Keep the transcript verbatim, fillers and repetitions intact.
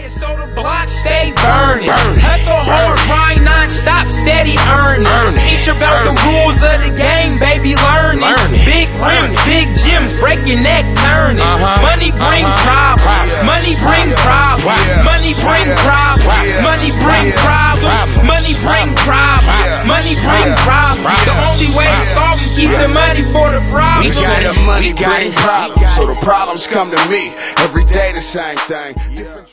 fire, so the block stay burning. Hustle hard, grind non-stop, steady earning. Teach about the rules of the game, baby, learning. Big rims, big gyms, break your neck turning. Money bring problems, money bring problems, money bring problems, money bring problems, money bring problems, money bring problems. The only way to solve them, keep the money for the problems. We say the money bring problems, so the problems come to me. Every day the same thing. Different